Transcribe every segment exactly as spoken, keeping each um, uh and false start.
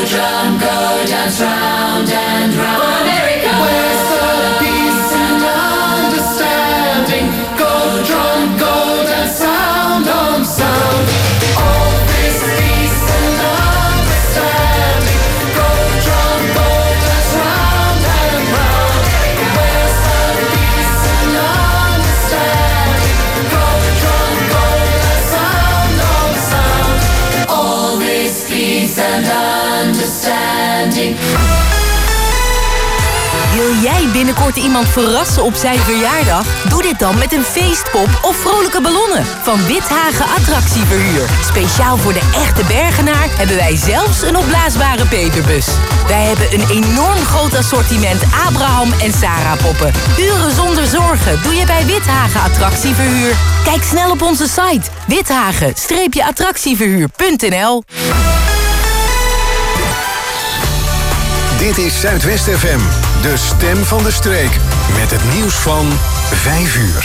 drum, go dance round and round. America, where's the peace and understanding? Go drum, go dance, sound on sound. All this peace and understanding. Go drum, go dance round and round. Where's the peace and understanding? Go drum, go dance, sound on sound. All this peace and understanding. Wil jij binnenkort iemand verrassen op zijn verjaardag? Doe dit dan met een feestpop of vrolijke ballonnen van Withagen Attractieverhuur. Speciaal voor de echte Bergenaar hebben wij zelfs een opblaasbare peperbus. Wij hebben een enorm groot assortiment Abraham en Sarah poppen. Uren zonder zorgen doe je bij Withagen Attractieverhuur. Kijk snel op onze site withagen attractieverhuur punt n l. Dit is Zuidwest F M, de stem van de streek. Met het nieuws van vijf uur.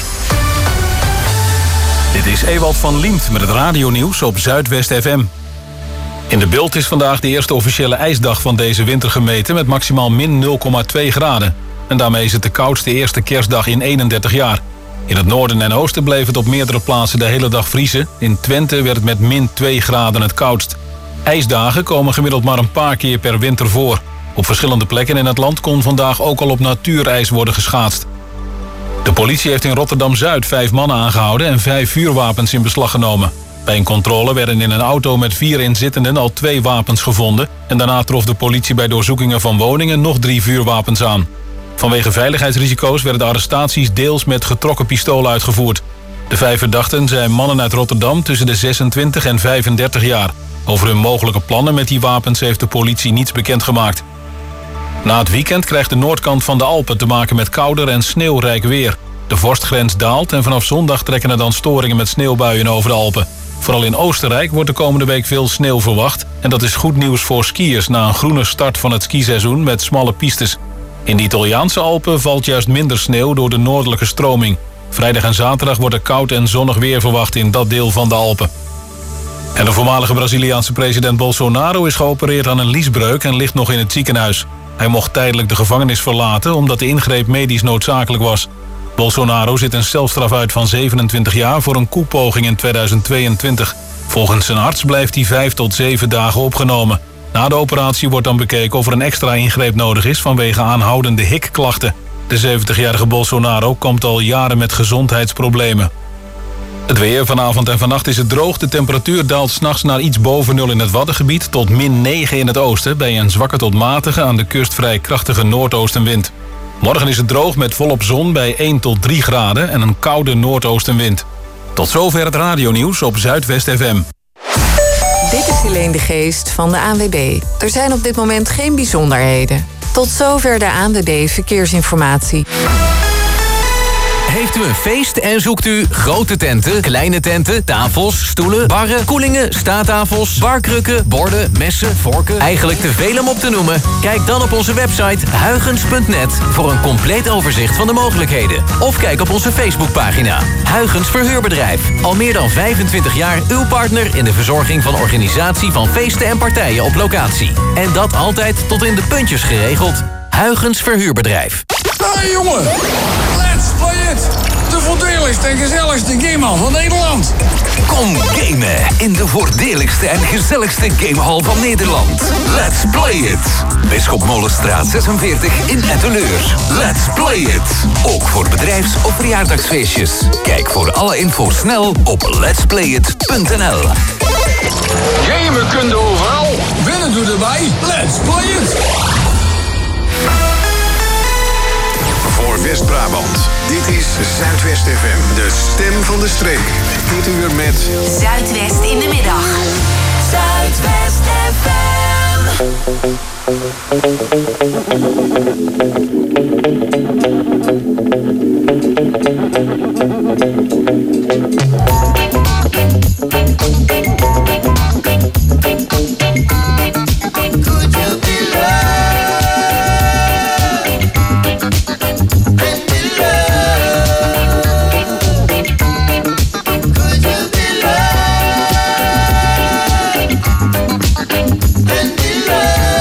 Dit is Ewald van Liemt met het radionieuws op Zuidwest F M. In de Bult is vandaag de eerste officiële ijsdag van deze winter gemeten met maximaal min nul komma twee graden. En daarmee is het de koudste eerste kerstdag in eenendertig jaar. In het noorden en oosten bleef het op meerdere plaatsen de hele dag vriezen. In Twente werd het met min twee graden het koudst. IJsdagen komen gemiddeld maar een paar keer per winter voor. Op verschillende plekken in het land kon vandaag ook al op natuurijs worden geschaatst. De politie heeft in Rotterdam-Zuid vijf mannen aangehouden en vijf vuurwapens in beslag genomen. Bij een controle werden in een auto met vier inzittenden al twee wapens gevonden. En daarna trof de politie bij doorzoekingen van woningen nog drie vuurwapens aan. Vanwege veiligheidsrisico's werden de arrestaties deels met getrokken pistolen uitgevoerd. De vijf verdachten zijn mannen uit Rotterdam tussen de zesentwintig en vijfendertig jaar. Over hun mogelijke plannen met die wapens heeft de politie niets bekendgemaakt. Na het weekend krijgt de noordkant van de Alpen te maken met kouder en sneeuwrijk weer. De vorstgrens daalt en vanaf zondag trekken er dan storingen met sneeuwbuien over de Alpen. Vooral in Oostenrijk wordt de komende week veel sneeuw verwacht. En dat is goed nieuws voor skiers na een groene start van het skiseizoen met smalle pistes. In de Italiaanse Alpen valt juist minder sneeuw door de noordelijke stroming. Vrijdag en zaterdag wordt er koud en zonnig weer verwacht in dat deel van de Alpen. En de voormalige Braziliaanse president Bolsonaro is geopereerd aan een liesbreuk en ligt nog in het ziekenhuis. Hij mocht tijdelijk de gevangenis verlaten omdat de ingreep medisch noodzakelijk was. Bolsonaro zit een celstraf uit van zevenentwintig jaar voor een koepoging in tweeduizend tweeëntwintig. Volgens zijn arts blijft hij vijf tot zeven dagen opgenomen. Na de operatie wordt dan bekeken of er een extra ingreep nodig is vanwege aanhoudende hikklachten. De zeventigjarige Bolsonaro kampt al jaren met gezondheidsproblemen. Het weer vanavond en vannacht is het droog. De temperatuur daalt 's nachts naar iets boven nul in het Waddengebied tot min negen in het oosten bij een zwakke tot matige aan de kust vrij krachtige noordoostenwind. Morgen is het droog met volop zon bij één tot drie graden en een koude noordoostenwind. Tot zover het radionieuws op Zuidwest F M. Dit is Helene de Geest van de A N W B. Er zijn op dit moment geen bijzonderheden. Tot zover de A N W B Verkeersinformatie. Heeft u een feest en zoekt u grote tenten, kleine tenten, tafels, stoelen, barren, koelingen, staattafels, barkrukken, borden, messen, vorken? Eigenlijk te veel om op te noemen? Kijk dan op onze website huygens punt net voor een compleet overzicht van de mogelijkheden. Of kijk op onze Facebookpagina. Huygens Verhuurbedrijf. Al meer dan vijfentwintig jaar uw partner in de verzorging van organisatie van feesten en partijen op locatie. En dat altijd tot in de puntjes geregeld. Huygens Verhuurbedrijf. Hey jongen, let's play it! De voordeligste en gezelligste gamehal van Nederland. Kom gamen in de voordeligste en gezelligste gamehal van Nederland. Let's play it! Bisschopmolenstraat zesenveertig in Etteleur. Let's play it! Ook voor bedrijfs- of verjaardagsfeestjes. Kijk voor alle info snel op lets play it punt n l. Gamen kun je overal. Winnen doe erbij. Let's play it! Voor West-Brabant. Dit is Zuidwest F M, de stem van de streek. Dit uur met Zuidwest in de middag. Zuidwest F M. Could you be loved? Love.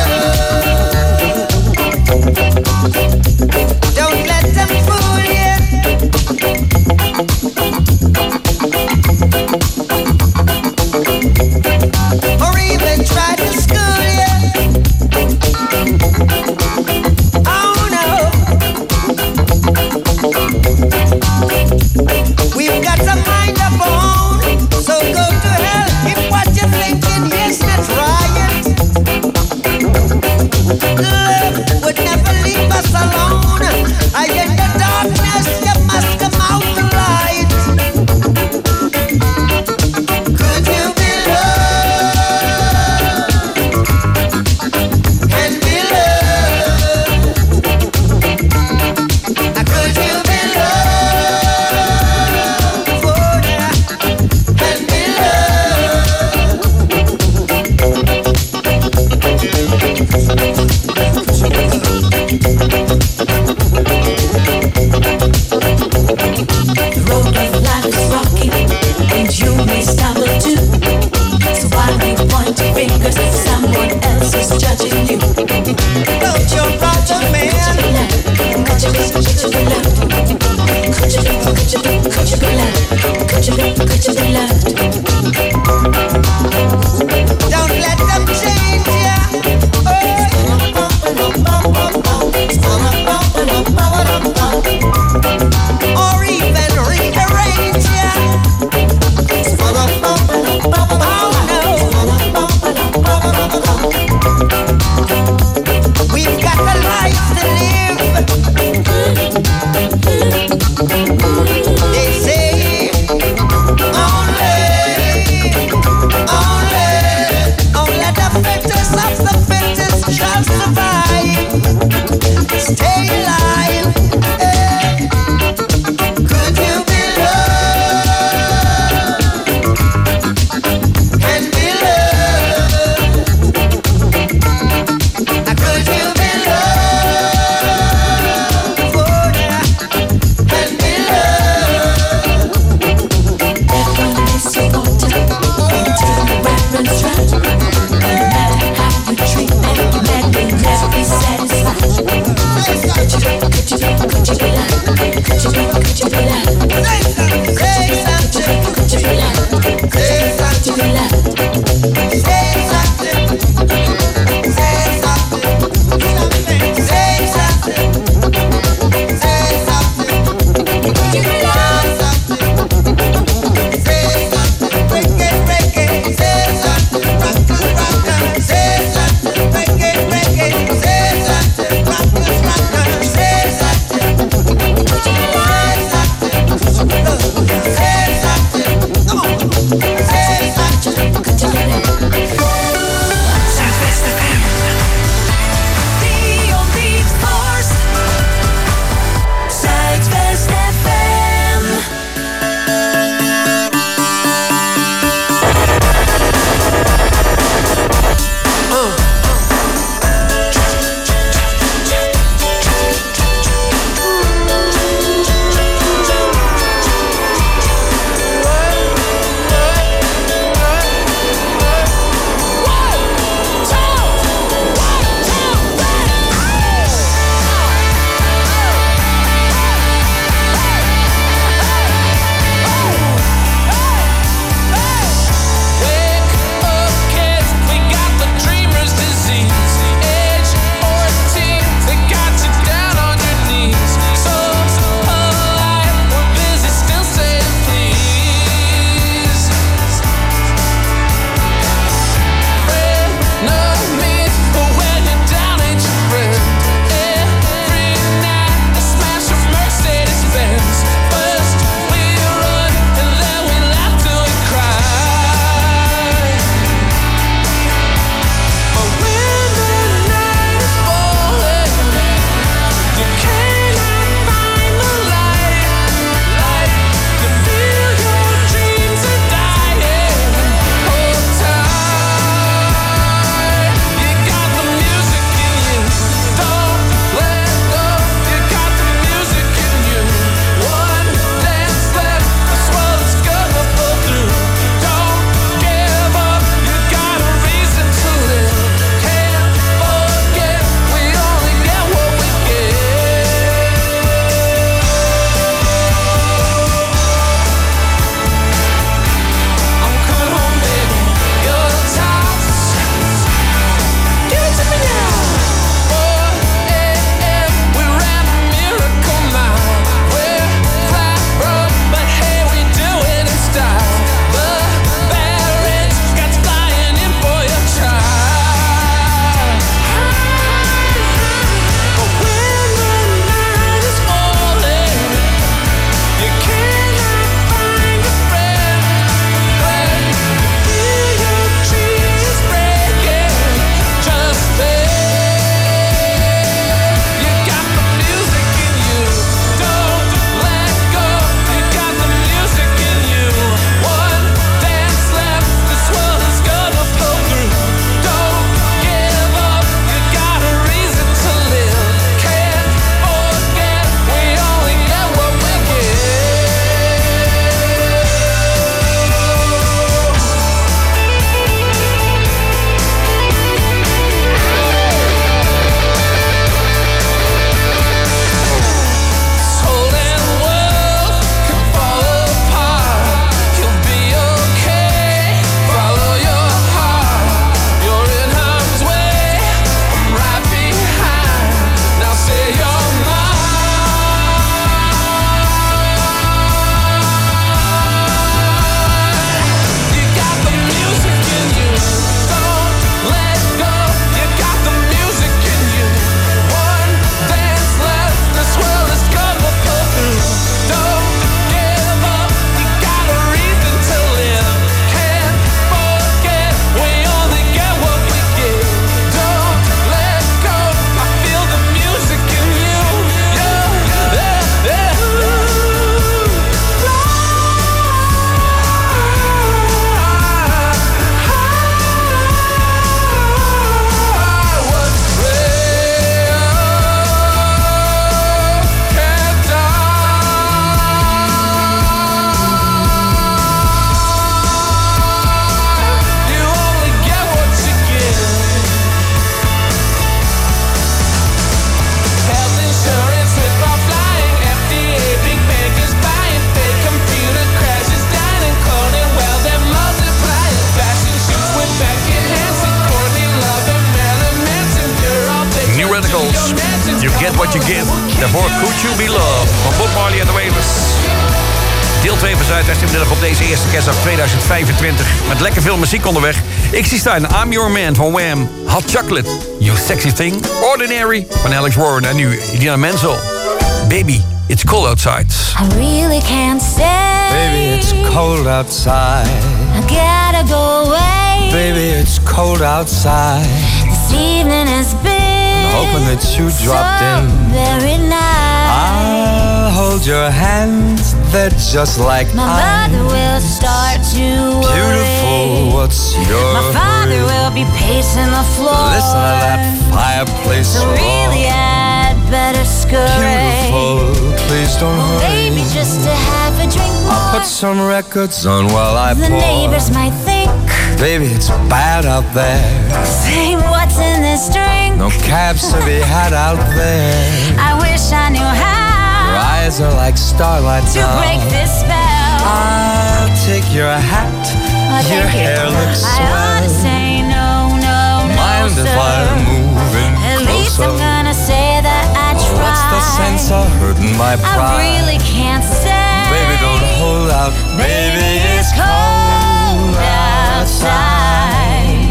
What You Give. Daarvoor Could You Be Loved van Bob Marley en de Wailers. Deel twee van Zuidwest op deze eerste kerstdag tweeduizend vijfentwintig. Met lekker veel muziek onderweg. Ik zie staan I'm Your Man van Wham. Hot Chocolate, You Sexy Thing. Ordinary van Alex Warren. En nu Idina Menzel. Baby, It's Cold Outside. I really can't stay. Baby, it's cold outside. I gotta go away. Baby, it's cold outside. This evening has been hoping that you dropped so in. Very nice. I'll hold your hands, they're just like My mine. mother will start to worry. Beautiful, what's your My father hurry? will be pacing the floor. Listen to that fireplace So roar. really I'd better scurry. Beautiful, please don't Well, hurry. baby, just to have a drink more. I'll put some records on while I The pour. neighbors might think, Baby, it's bad out there. say what's in this drink. No cabs to be had out there. I wish I knew how Your eyes are like starlight to now. break this spell. I'll take your hat. Oh, Your thank you. hair looks I ought to swell. say no, no, no, Mind sir. if I move in At least closer? I'm gonna say that I tried. What's the sense of hurting my I pride? really can't stay. Baby, don't hold out. Baby, it's cold outside.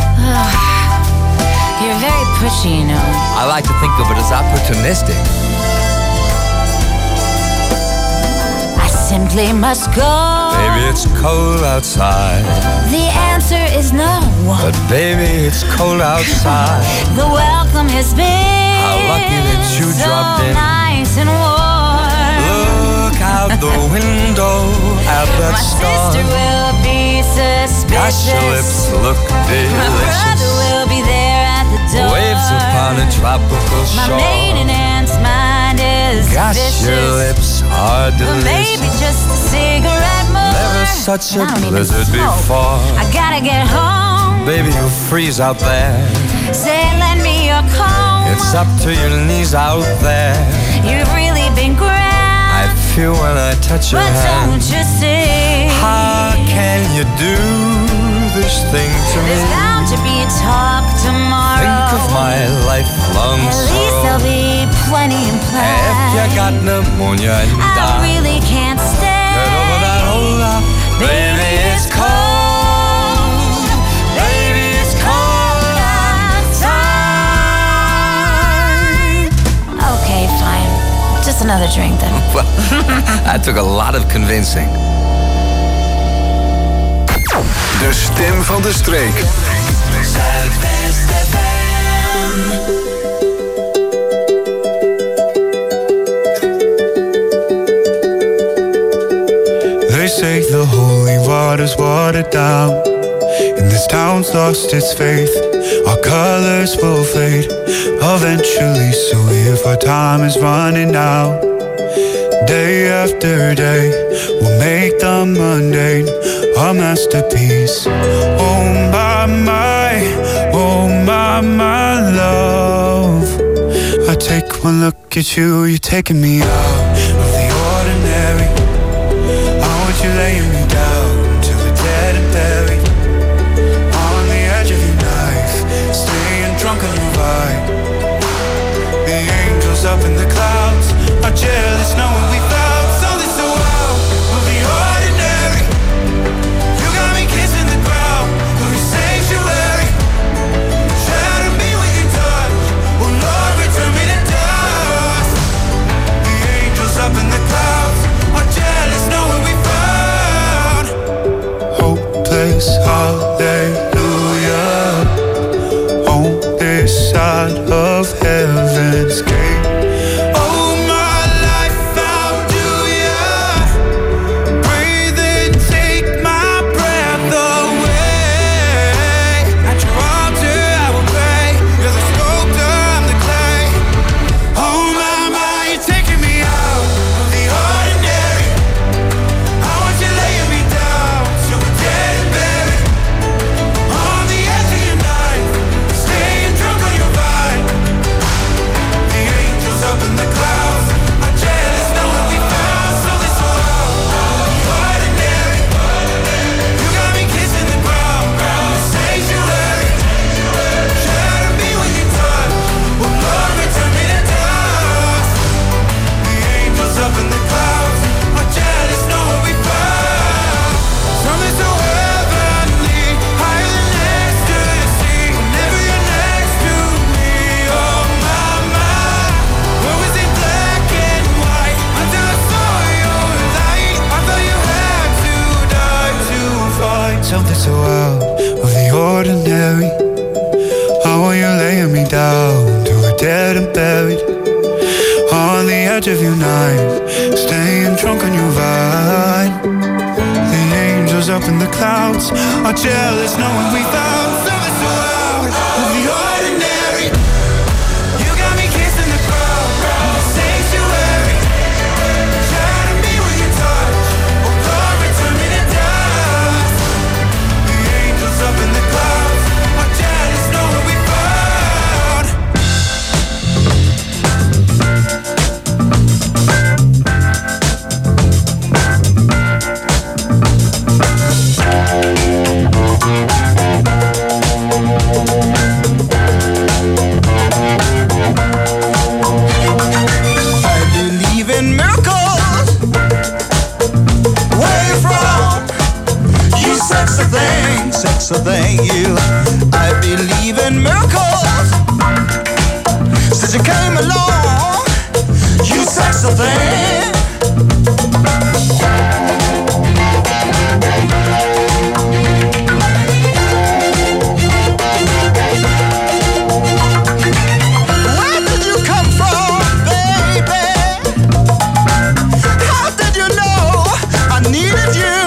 You're very pushy, you know. I like to think of it as opportunistic. I simply must go. Baby, it's cold outside. The answer is no. But baby, it's cold outside. The welcome has been How lucky that you so dropped in. nice and warm. Look out the window at that My star. sister will be suspicious. Gosh, your lips look My brother delicious. will be there at the door. Waves upon a tropical My shore. maiden aunt's mind is Gosh, vicious. your lips are But delicious. maybe just a cigarette more. Never such a I don't even blizzard smoke. before. I gotta get home. Baby, you'll freeze out there. Say, lend me your comb. It's up to your knees out there. You've really been grand. I feel when I touch your But hand. don't you see? How can you do this thing to me? There's bound to be talk tomorrow. Think of my lifelong At least sorrow. there'll be plenty in play. If you got pneumonia and I die, really can't stay. get over that hold up. Baby, it's cold. Baby, it's cold outside. Okay, fine. Just another drink then. Well, that took a lot of convincing. De stem van de streek. They say the holy water's watered down, and this town's lost its faith. Our colors will fade eventually, so if our time is running out, day after day, we'll make the mundane our masterpiece. Oh my, my, oh my, my love. I take one look at you, you're taking me out of the ordinary. I want you laying me down till we're dead and buried, on the edge of your knife, staying drunk on your vibe. The angels up in the clouds are jealous knowing we found something so out of the ordinary. You got me kissing the ground of your sanctuary. Shatter me with your touch, oh Lord, return me to dust. The angels up in the clouds are jealous knowing we found hopeless hallelujah on this side of heaven's gate. Oh, my life found you, yeah. Breathe and take my breath away. At your altar I will pray. You're the sculptor, I'm the clay. Oh my, my, you're taking me out of the ordinary. I want you laying me down till we're dead and buried, something so out of the ordinary. How are you laying me down to a dead and buried on the edge of your night, staying drunk on your vine. The angels up in the clouds are jealous knowing we found something so out of the ordinary. You got me kissing the crowd in the sanctuary, shining me with your touch, oh glory to me to dust. The angels up in the clouds are jealous knowing we found. I believe in miracles. Where you from? You sexy thing, sexy thing, you. I believe in miracles. Since you came along, you sexy thing. Where did you come from, baby? How did you know I needed you?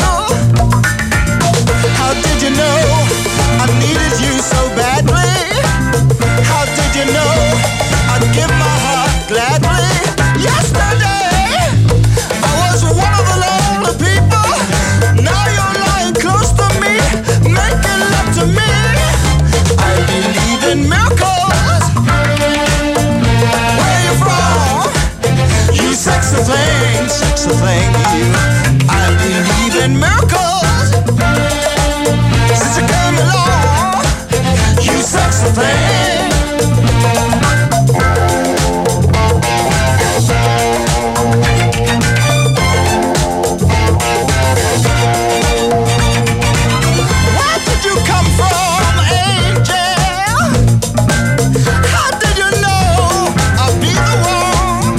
How did you know I needed you so badly? How did you know I'd give my heart gladly? Yesterday I was one of the lonely people. Now you're lying close to me, making love to me. I believe in miracles. Where you from? You sexy thing, sexy thing, you. I believe in miracles. Since you came along, you sexy thing. Where did you come from, angel? How did you know I'd be the one?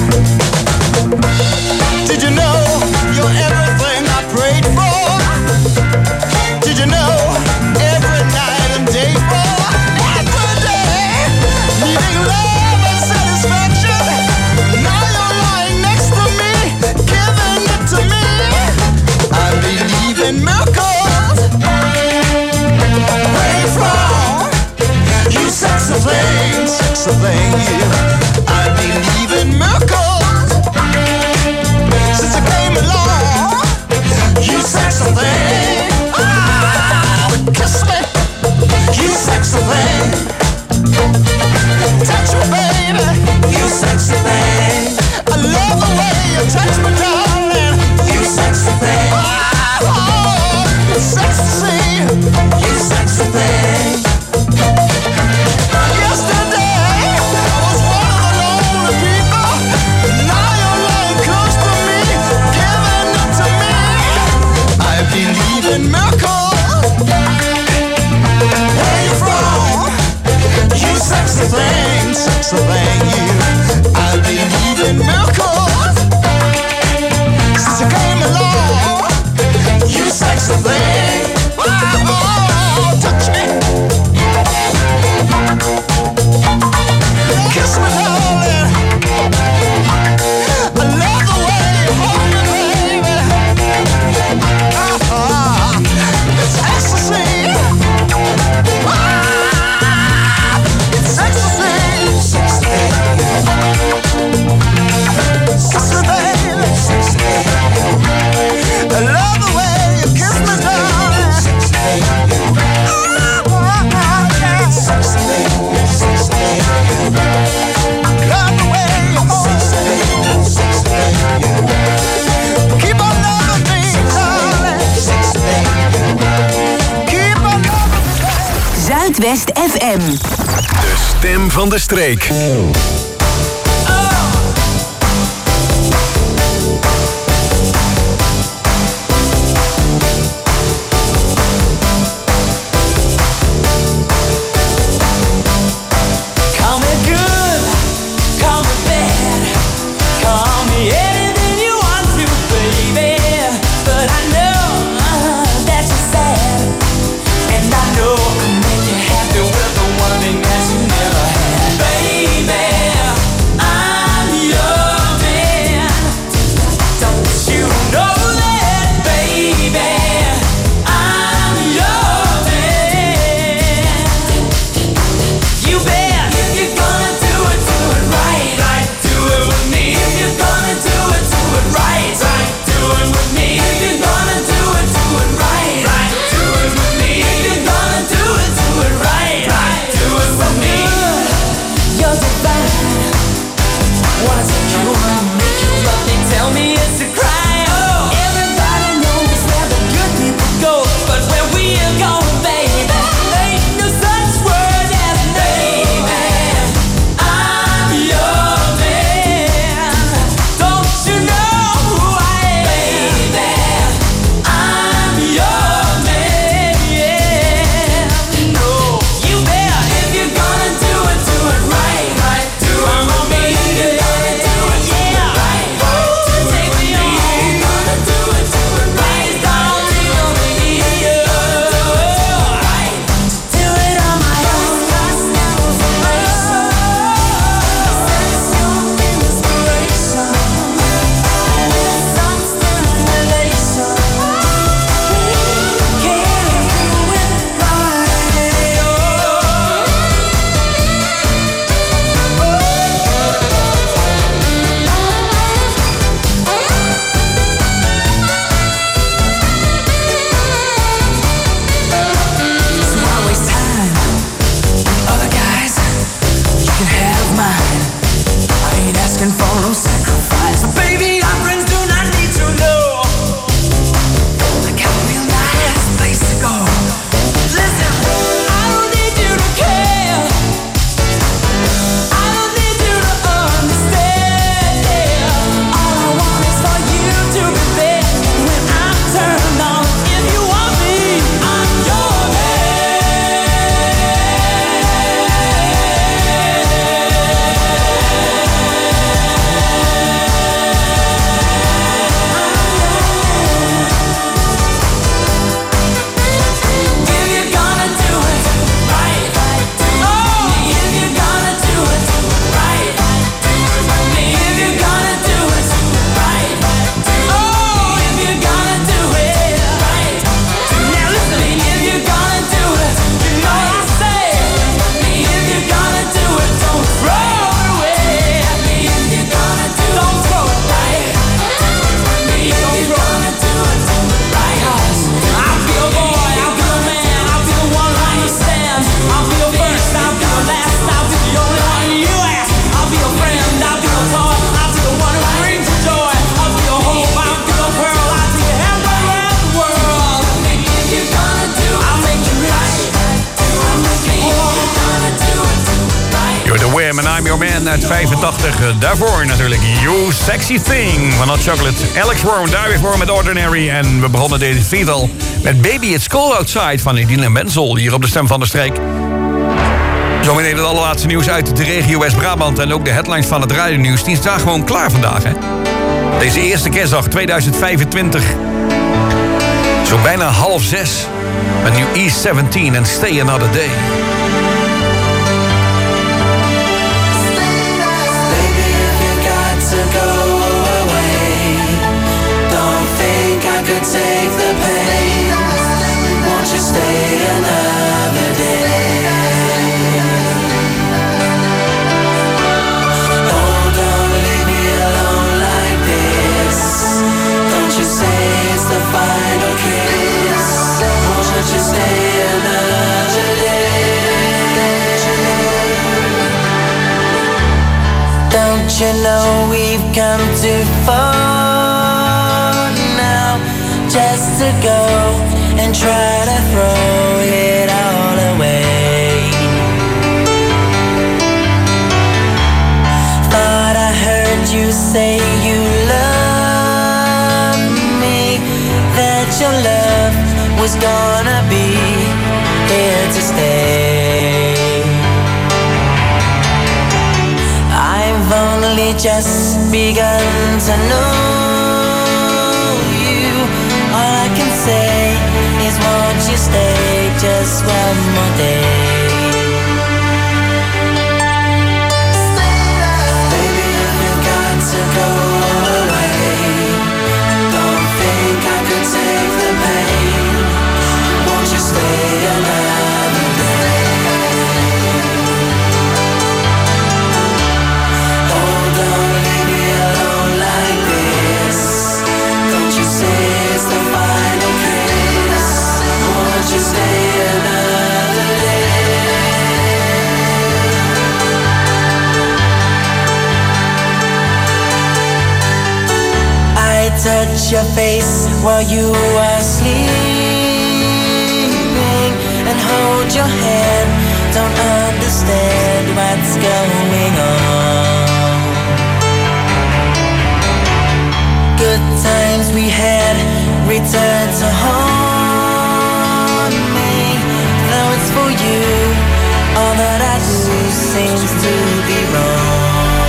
Did you know you're everything I prayed for? Did you know every night and day for? Every day, needing love and satisfaction. Now you're lying next to me, giving it to me. I believe in miracles. Where you from? You sexy thing, sexy thing, you. I believe in miracles. Since you came along, you sexy thing. Ah, kiss me, you sexy thing. Touch me, baby, you sexy thing. I love the way you touch me, darling. You sexy thing. Oh, it's sexy, you sexy thing. Yesterday I was one of the lonely people. Now you're lying close to me, giving it to me. I believe in miracles. Where you from? You sexy thing, sexy thing, you. I believe in miracles. Since you came along, you sexy thing. Oh, touch me, kiss me, darling. I love the way you hold me, baby. Ah, it's ecstasy. Ah, it's ecstasy. Sexy, sexy, baby. I love the way you kiss me, darling. Ah, yeah. Love the way you hold me. Keep on loving me, darling. Keep on loving me. Zuidwest F M. De stem van de streek. Call me good, call me bad, call me anything you want to, baby. But I know that you're sad. M en I'm Your Man uit vijfentachtig. Daarvoor natuurlijk You Sexy Thing van Hot Chocolate. Alex Warren daar weer voor met Ordinary. En we begonnen deze feed al met Baby It's Cold Outside van Idina Menzel. Hier op de Stem van de Streek. Zometeen het allerlaatste nieuws uit de regio West-Brabant. En ook de headlines van het radionieuws. Die staan gewoon klaar vandaag, hè? Deze eerste kerstdag tweeduizend vijfentwintig. Zo bijna half zes. Met nu E zeventien en Stay Another Day. Take the pain, won't you stay another day? Oh, don't leave me alone like this. Don't you say it's the final kiss. Won't you just stay another day? Don't you know we've come too far just to go and try to throw it all away? Thought I heard you say you love me, that your love was gonna be here to stay. I've only just begun to know. All I can say is won't you stay just one more day? Baby, if you got to go away, don't think I could take the pain. Won't you stay another day? Oh, don't leave me alone like this. Don't you say it's the final kiss. Won't you stay another day? I touch your face while you are sleeping and hold your hand. Don't understand what's going on. Good times we had return to haunt me. Though it's for you, all that I do seems to be wrong.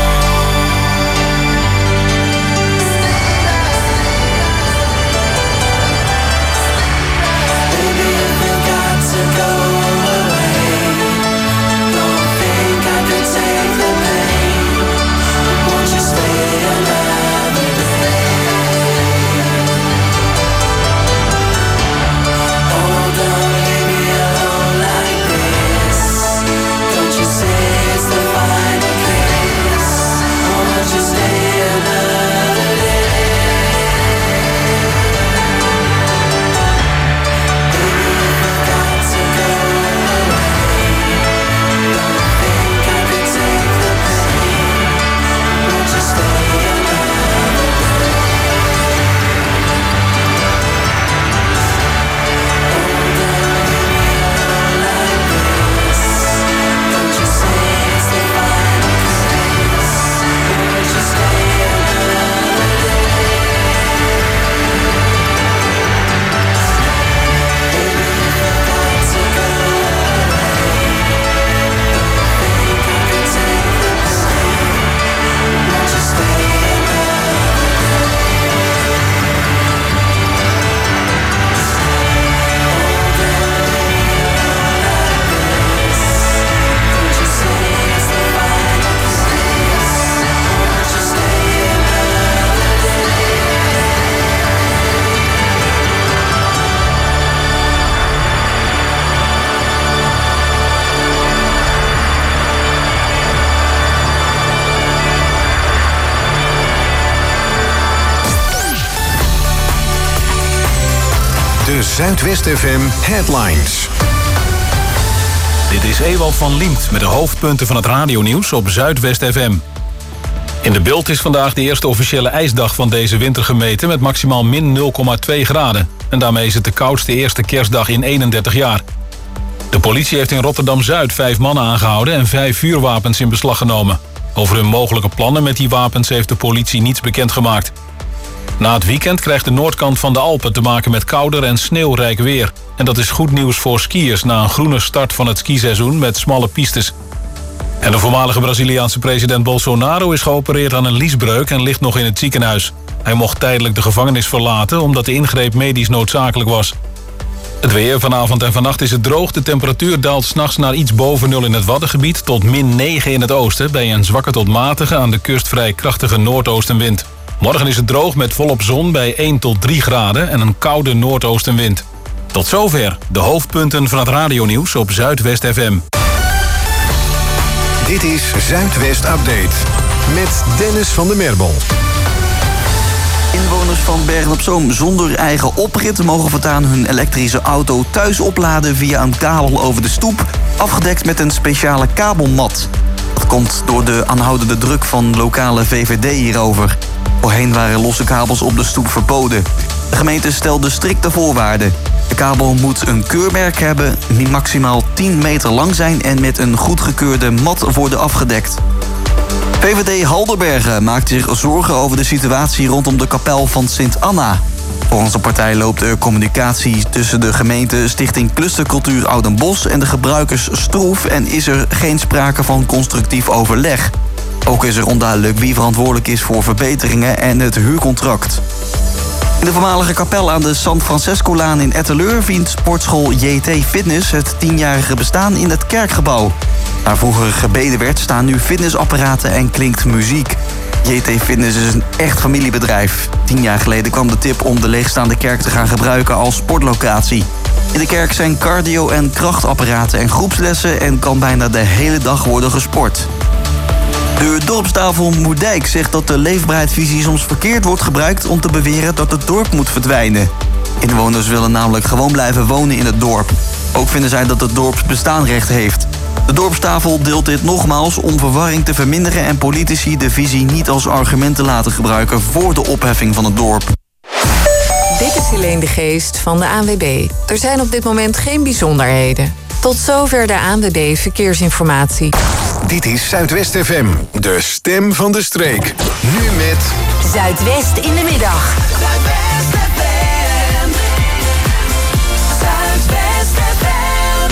Baby, if you got to go away, don't think I could take the pain. Won't you stay another day? Oh, don't leave me alone like this. Don't you say it's the final kiss. Won't you stay another day? Baby, if you got to go away, don't think I could take the pain. Won't you stay another day? Oh, don't leave me alone like this. Don't you say it's the final kiss. Won't you stay another day? Baby, if you got to go away, don't think I could take the pain. Won't you stay another Don't you say it's the final kiss. Won't you stay another day? De Zuidwest F M Headlines. Dit is Ewald van Liemt met de hoofdpunten van het radionieuws op Zuidwest F M. In de Bult is vandaag de eerste officiële ijsdag van deze winter gemeten met maximaal min nul komma twee graden. En daarmee is het de koudste eerste kerstdag in eenendertig jaar. De politie heeft in Rotterdam-Zuid vijf mannen aangehouden en vijf vuurwapens in beslag genomen. Over hun mogelijke plannen met die wapens heeft de politie niets bekendgemaakt. Na het weekend krijgt de noordkant van de Alpen te maken met kouder en sneeuwrijk weer. En dat is goed nieuws voor skiers na een groene start van het skiseizoen met smalle pistes. En de voormalige Braziliaanse president Bolsonaro is geopereerd aan een liesbreuk en ligt nog in het ziekenhuis. Hij mocht tijdelijk de gevangenis verlaten omdat de ingreep medisch noodzakelijk was. Het weer vanavond en vannacht is het droog. De temperatuur daalt 's nachts naar iets boven nul in het Waddengebied tot min negen in het oosten bij een zwakke tot matige aan de kust vrij krachtige noordoostenwind. Morgen is het droog met volop zon bij één tot drie graden en een koude noordoostenwind. Tot zover de hoofdpunten van het radionieuws op Zuidwest F M. Dit is Zuidwest Update met Dennis van der Merbel. Inwoners van Bergen-op-Zoom zonder eigen oprit mogen voortaan hun elektrische auto thuis opladen via een kabel over de stoep, afgedekt met een speciale kabelmat. Dat komt door de aanhoudende druk van lokale V V D hierover. Voorheen waren losse kabels op de stoep verboden. De gemeente stelde strikte voorwaarden. De kabel moet een keurmerk hebben, maximaal tien meter lang zijn en met een goedgekeurde mat worden afgedekt. V V D Halderbergen maakt zich zorgen over de situatie rondom de kapel van Sint Anna. Volgens de partij loopt de communicatie tussen de gemeente Stichting Clustercultuur Oudenbosch en de gebruikers stroef en is er geen sprake van constructief overleg. Ook is er onduidelijk wie verantwoordelijk is voor verbeteringen en het huurcontract. In de voormalige kapel aan de San Francesco-laan in Etteleur viert sportschool J T Fitness het tienjarige bestaan in het kerkgebouw. Waar vroeger gebeden werd, staan nu fitnessapparaten en klinkt muziek. J T Fitness is een echt familiebedrijf. Tien jaar geleden kwam de tip om de leegstaande kerk te gaan gebruiken als sportlocatie. In de kerk zijn cardio- en krachtapparaten en groepslessen en kan bijna de hele dag worden gesport. De dorpstafel Moerdijk zegt dat de leefbaarheidsvisie soms verkeerd wordt gebruikt om te beweren dat het dorp moet verdwijnen. Inwoners willen namelijk gewoon blijven wonen in het dorp. Ook vinden zij dat het dorp bestaanrecht heeft. De dorpstafel deelt dit nogmaals om verwarring te verminderen en politici de visie niet als argument te laten gebruiken voor de opheffing van het dorp. Dit is Helene de Geest van de A N W B. Er zijn op dit moment geen bijzonderheden. Tot zover de A N W B Verkeersinformatie. Dit is Zuidwest F M, de stem van de streek. Nu met Zuidwest in de middag. Zuidwest F M. Zuidwest F M.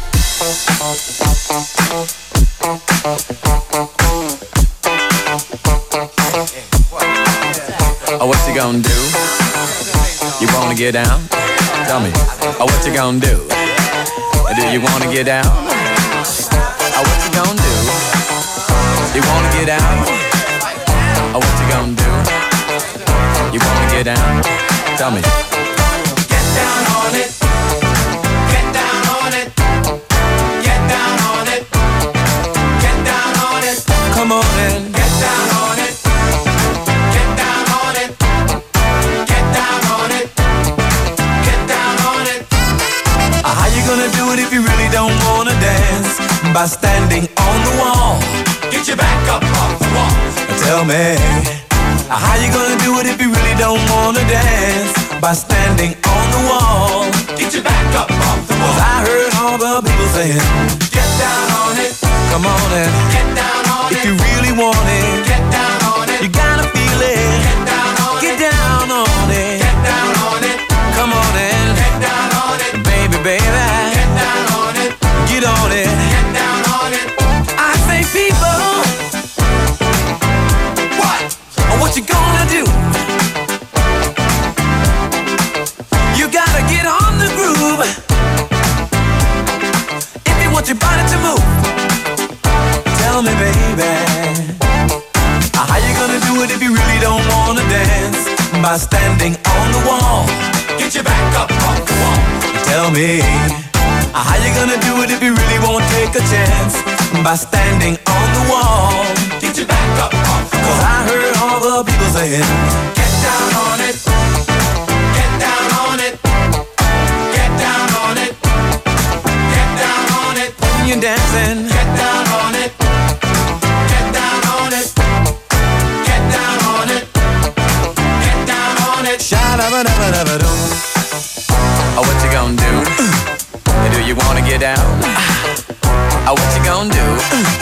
Oh, what you gonna do? You wanna get down? Tell me. Oh, what you gonna do? Do you wanna get down? Oh, what you gonna do? You wanna get down? Oh, what you gonna do? You wanna get down? Tell me. Get down on it. Get down on it. Get down on it. Get down on it. Come on in. Get down on it. Get down on it. Get down on it. Get down on it. How you gonna do it if you really don't wanna dance? By standing on the wall. Get your back up off the wall. Tell me. How you gonna do it if you really don't wanna dance? By standing on the wall. Get your back up off the wall. 'Cause I heard all the people saying, get down on it. Come on in. Get down on if it. If you really want it, get down on it. You gotta feel it. Get down on get it. Get down on it. Get down on it. Come on in. Get down on it. Baby, baby. Get down on it. Get on it. Get down on it. I say people. What? What you gonna do? You gotta get on the groove. If you want your body to move. Tell me, baby. How you gonna do it if you really don't wanna dance? By standing on the wall. Get your back up off the wall. Tell me. How you gonna do it if you really won't take a chance? By standing on the wall. Get your back up off the wall. 'Cause I heard all the people saying, get down on it. Get down on it. Get down on it. Get down on it. when you're dancing. Get down on it. Get down on it. Get down on it. Get down on it. Sha-da-ba-da-ba-da-ba-doo. Oh, what you gonna do? Do you wanna get down? Oh, what you gonna do?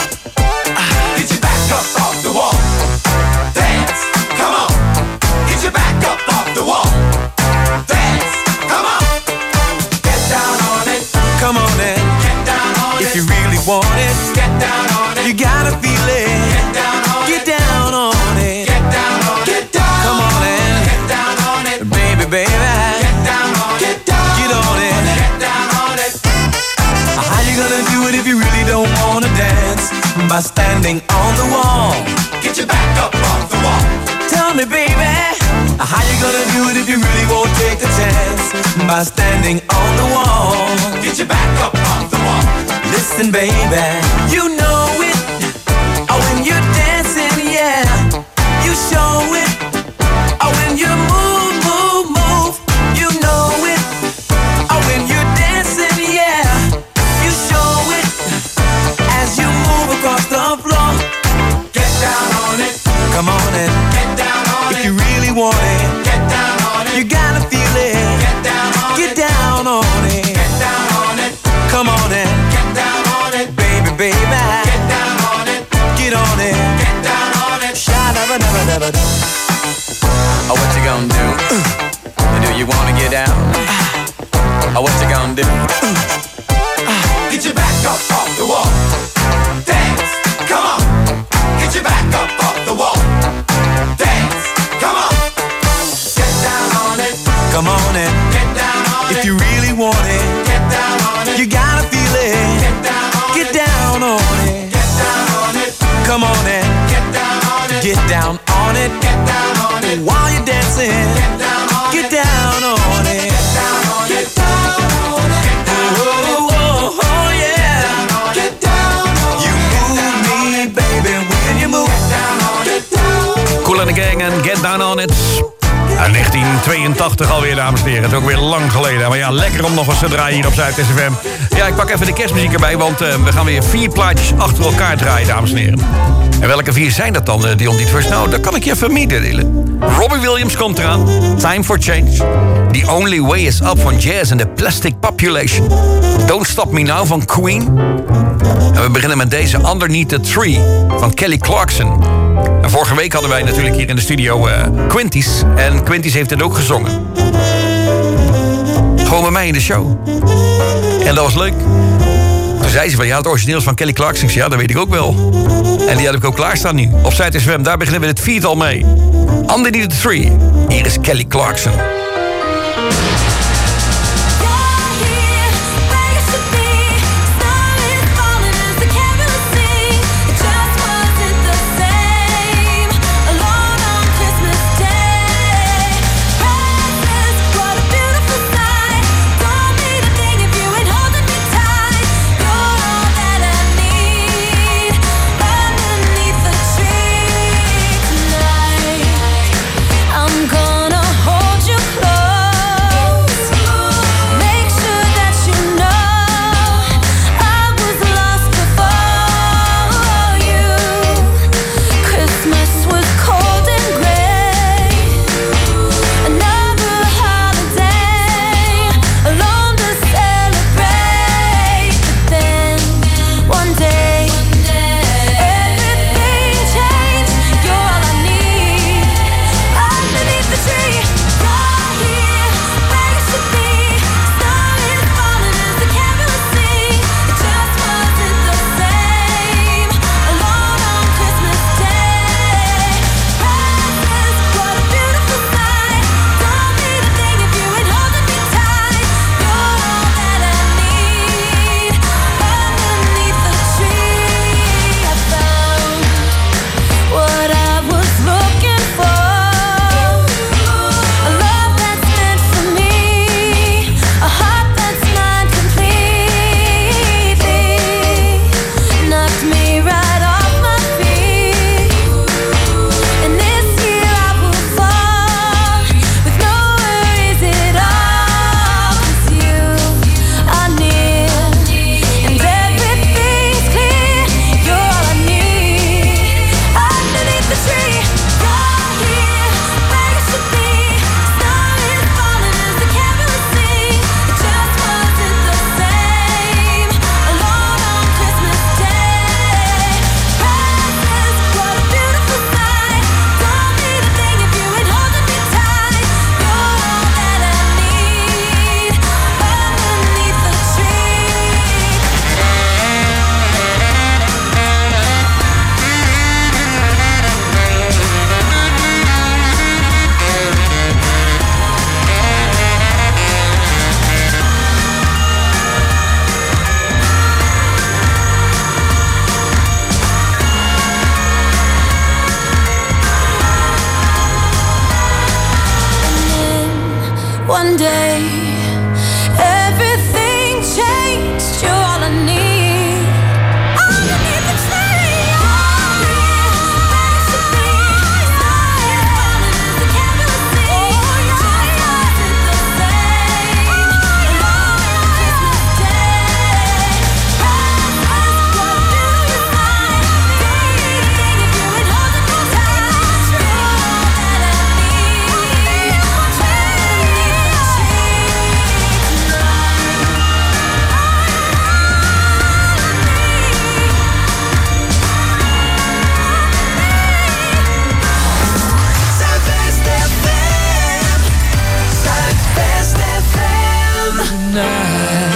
Get your back up off the wall. Dance, come on. Get your back up off the wall. Dance, come on. Get down on it. Come on in. Get down on If it. you really want it, Get down on it. you gotta feel it. Get down on Get it. down on it. Get down on it. Get down. Come on in. Get down on it. Baby, baby. Get down on it. Get down. Get on it. Get down on it. How you gonna do it if you really don't wanna dance? By standing on the wall. Get your back up off the wall. Tell me, baby, how you gonna do it if you really won't take the chance? By standing on the wall. Get your back up off the wall. Listen, baby, you know it. Oh, when you're dancing, yeah, you show it. Oh, when you move, move, move, you know it. Oh, when you're dancing, yeah, you show it. As you move across the floor, Get down on it. come on in. Get down on If it. you really want it, Get down on it. you gotta feel it. Get down on Get it. down on it. Get down on it. Come on in, Get down on it. baby, baby. Get down on it. Get on it. Get down on it. Sha-da-ba-da-ba-da-ba-da. Oh, what you gonna do? Do you wanna get down? Oh, what you gonna do? Get your back up off the wall. Dance, come on. Get your back up off the wall. Dance, come on. Get down on it. Come on in. Get down on it. If you really want it, Get down on it. you gotta feel it. Get down on Get it. down on it. Get down on it. Come on in. Get down on it. Get down on it. Get down on it. While you're dancing, Get down on get it. down on it. Get down on it. Get down on it. Get down on it. Oh, oh, oh, yeah. Get down on it. You move me, baby, when you move. Get down on it. Down. Kool and the Gang en Get Down On It. Uit negentien tweeëntachtig alweer, dames en heren. Het is ook weer lang geleden. Maar ja, lekker om nog eens te draaien hier op Zuid-S F M. Ja, ik pak even de kerstmuziek erbij, want uh, we gaan weer vier plaatjes achter elkaar draaien, dames en heren. En welke vier zijn dat dan, uh, Dion Dietfus? Nou, dat kan ik je even meedelen. Robbie Williams komt eraan. Time for Change. The Only Way is Up van Jazz and the Plastic Population. Don't Stop Me Now van Queen. En we beginnen met deze Underneath the Tree van Kelly Clarkson. En vorige week hadden wij natuurlijk hier in de studio uh, Quinty's. En Quinty's heeft het ook gezongen. Gewoon bij mij in de show. En dat was leuk. Toen zei ze van, ja, het origineel is van Kelly Clarkson. Ja, dat weet ik ook wel. En die heb ik ook klaarstaan nu. Op Zuid-S F M, daar beginnen we het viertal mee. Underneath the Tree. Hier is Kelly Clarkson. I'm gonna hold you close.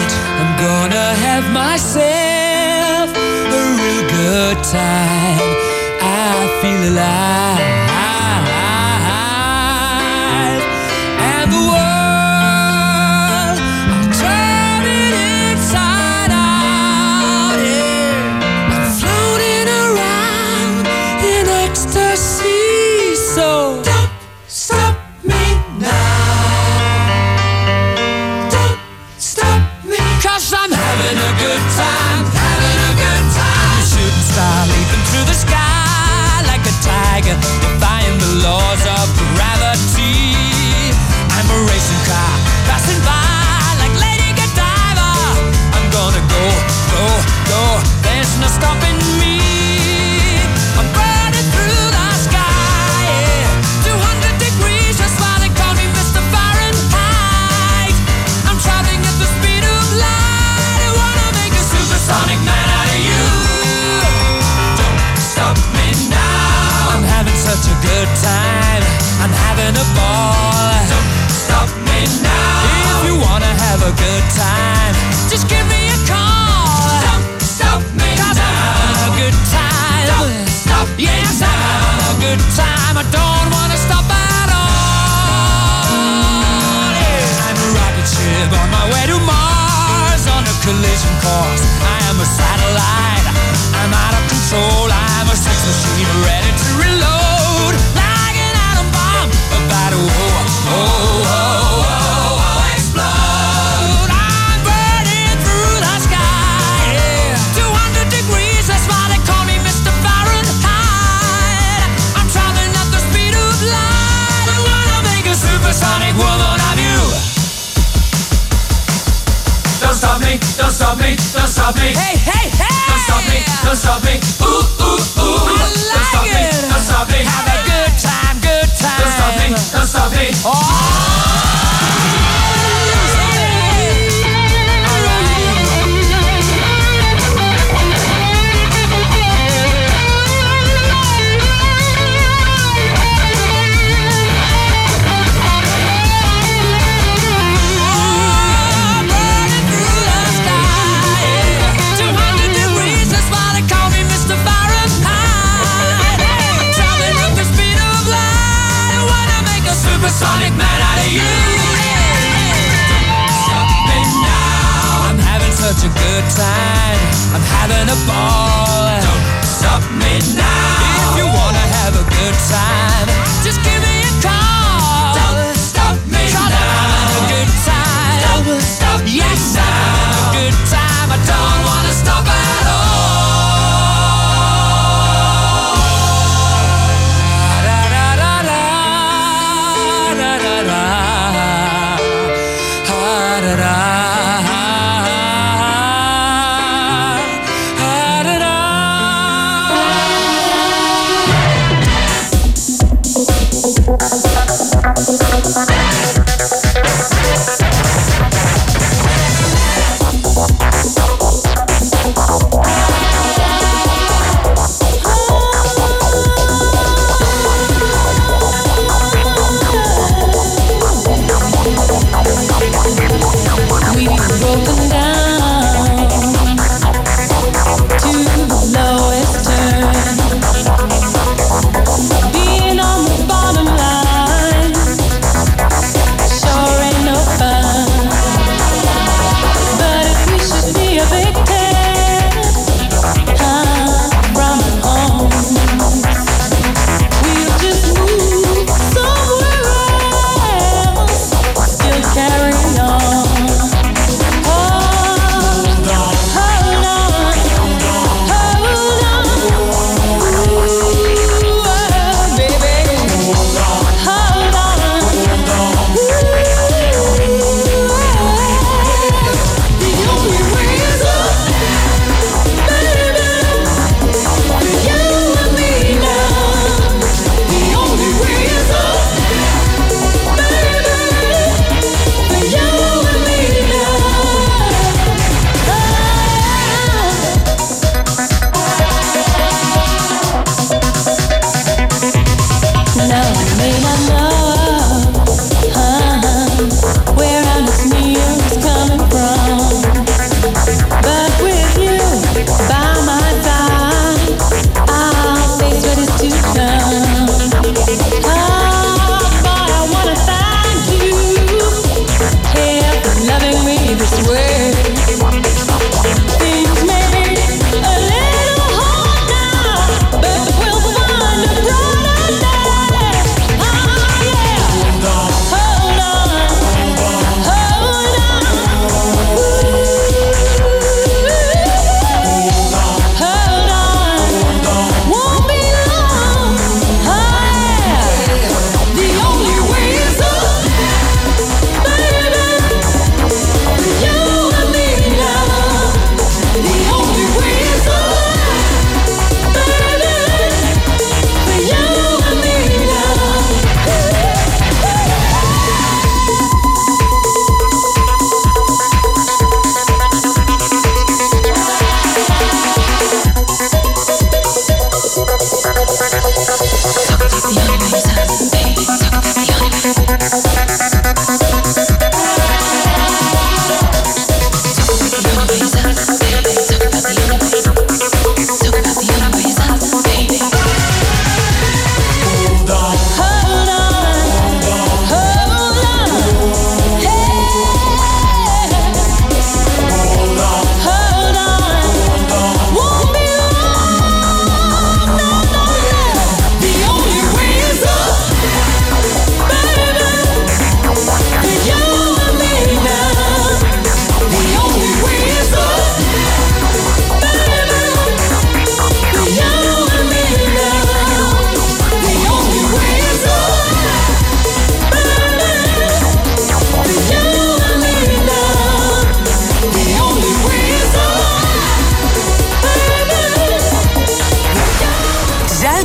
tonight I'm gonna have myself a real good time. I feel alive, and the world, I'm turning inside out, yeah. I'm floating around in ecstasy, so don't stop me now. Don't stop me, 'cause I'm having a good time, having a good time. Shooting star leaping through the sky like a tiger, defying the laws of gravity. I'm a racing car passing by like Lady Godiva. I'm gonna go, go, go, there's no stopping me. I'm burning through the sky, yeah. two hundred degrees, that's why they call me Mister Fahrenheit. I'm traveling at the speed of light. I wanna make a supersonic man out of you. Don't stop me now. I'm having such a good time, I'm having a ball. Don't stop me now. If you wanna have a good time, just give me a call. Don't stop me 'cause now. I'm having a good time. Don't stop me yes, now. I'm having a good time. I don't wanna stop at all. Yeah. I'm a rocket ship on my way to Mars on a collision course. I am a satellite. I'm out of control. I'm a sex machine ready to reload like an atom bomb about to oh, oh, oh, oh, oh, explode. I'm burning through the sky, yeah. two hundred degrees, that's why they call me Mister Fahrenheit. I'm traveling at the speed of light. I wanna make a supersonic woman of you. Don't stop me, don't stop me, don't stop me. Hey, hey, hey! Don't stop me, don't stop me. Ooh, ooh, ooh. I like don't stop it. me, don't stop me. Have a good time, good time. Don't stop me, don't stop me. Oh! Supersonic man out of you. Stop me now. I'm having such a good time. I'm having a ball. Don't stop me now. If you wanna have a good time, just give me a call. Don't stop me now. I'm having a good time. Don't stop me yes, now. I'm having a good time. I don't wanna stop at all. Carry on. Oh,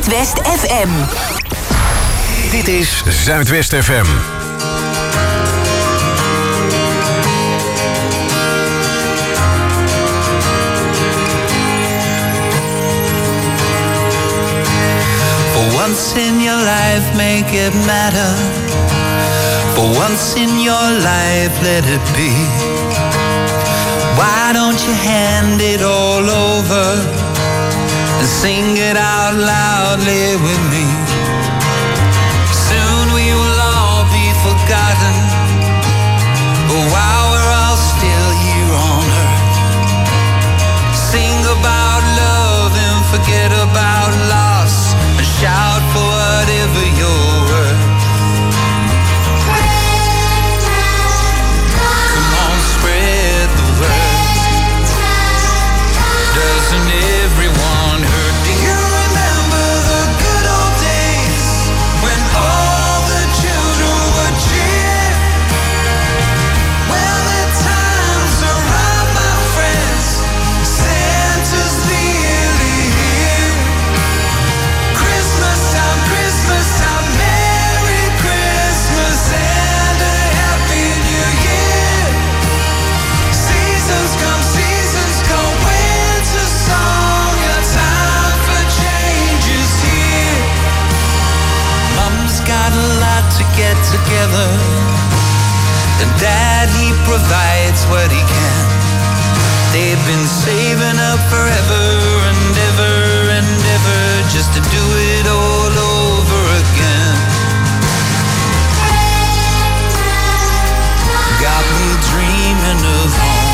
Zuidwest F M. Dit is Zuidwest F M. For once in your life, make it matter. For once in your life, let it be. Why don't you hand it all over and sing it out loudly with me? Soon we will all be forgotten, but while we're all still here on earth, sing about love and forget about loss, and shout for whatever you're worth. Come on, spread the word. Doesn't everyone hurt? Do you remember the good old days when all the children would cheer? Well, the times are right, my friends. Santa's nearly here. Christmas time, Christmas time, Merry Christmas and a Happy New Year. Seasons come, seasons go, winter song, your time for change is here. Mom's got a lot to get together, and Dad, he provides what he can. They've been saving up forever and ever and ever just to do it all over again. Got me dreaming of home,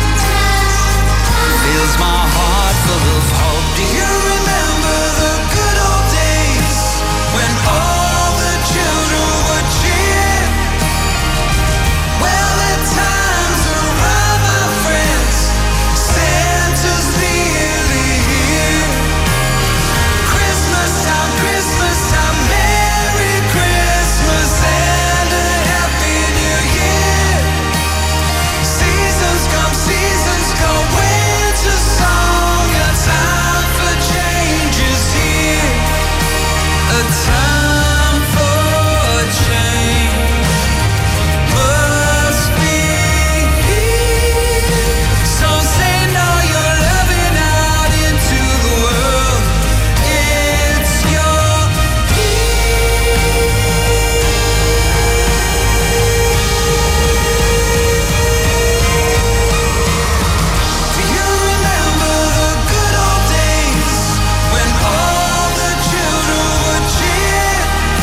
fills my heart full of hope. Do you remember the good old days when all the children would cheer? Well, the times are right, my friends. Santa's nearly here. Christmas time, Christmas time, Merry Christmas and a Happy New Year. Seasons come, seasons go, winter song, a time for change is here. A time for change must be here. So send all your loving out into the world. It's your Do you remember the good old days when all the children would cheer?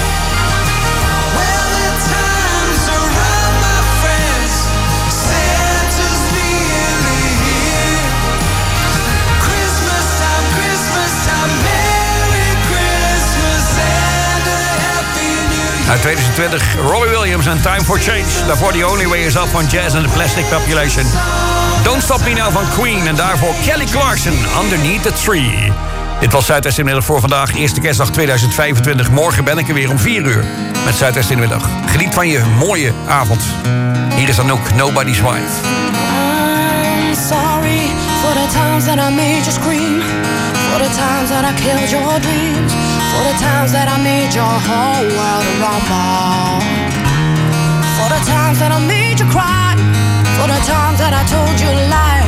Well, the times are right, my friends. Santa's nearly here. Christmas time, Christmas time, Merry Christmas and a Happy New Year. Uit twintig twintig, Robbie Williams en Time for Change. Daarvoor The Only Way Is Up van Jazz and the Plastic Population. Don't Stop Me Now van Queen. En daarvoor Kelly Clarkson, Underneath the Tree. Dit was Zuidwest in de Middag voor vandaag. Eerste kerstdag tweeduizend vijfentwintig. Morgen ben ik er weer om vier uur. Met Zuidwest in de Middag. Geniet van je mooie avond. Hier is Anouk, Nobody's Wife. I'm sorry for the times that I made you scream, for the times that I killed your dreams, for the times that I made your whole world rumble, for the times that I made you cry, for the times that I told you lies.